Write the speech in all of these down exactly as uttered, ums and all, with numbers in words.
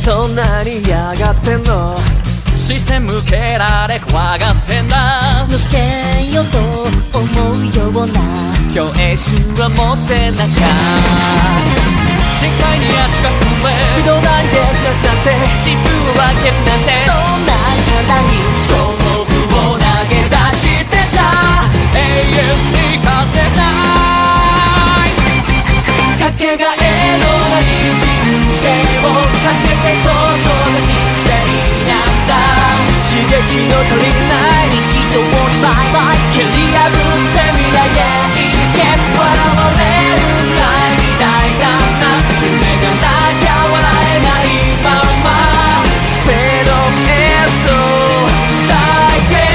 そんなに嫌がってんの？視線向けられ怖がってんだ。 抜けようと思うような共栄心は持ってなか。深海に足が進んで微動だにできなくなって自分を分けるなんて、 そんな体に勝負を投げ出してた。永遠に勝てない。かけがえのない人生をかけてこそが人生なんだ。刺激の足りない日常にバイバイ蹴り破って未来へ行け。笑われるくらいに大胆な夢がなきゃ笑えないままフェードへと抱いて。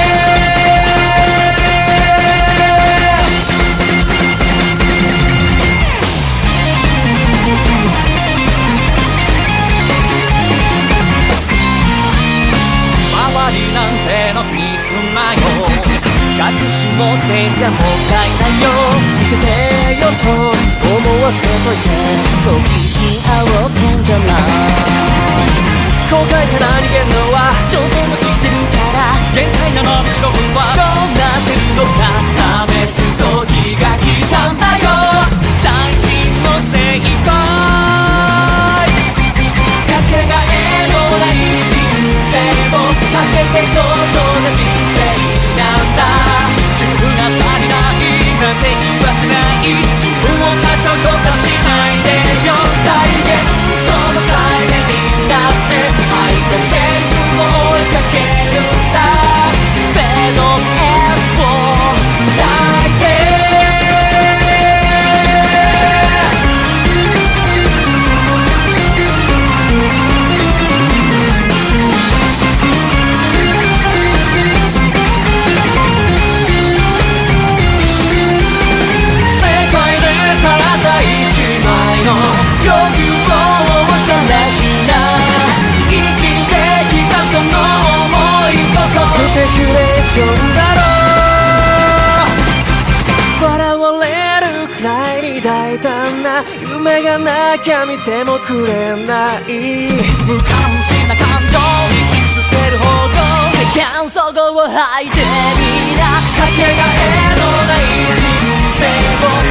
周りなんての気にすんなよ。隠し持ってんじゃもったいないよ。見せてよと思わせといて好奇心煽ってんじゃない。 後悔から逃げるのは上手も知ってるから限界なのむしろ運はどうなってるのか試す時が来たんだよ。最新の正解かけがえのない人生をかけてこそが人生なんだ。自分が足りないなんて言わせない。自分を過小評価しないでよ。体現その体現になって愛のセリフを追いかけるんだ。フェードエスを抱いて。スペキュレーションだろう。笑われるくらいに大胆な夢がなきゃ見てもくれない。無関心な感情に気づける方向世間そごを吐いてみな。 かけがえのない人生を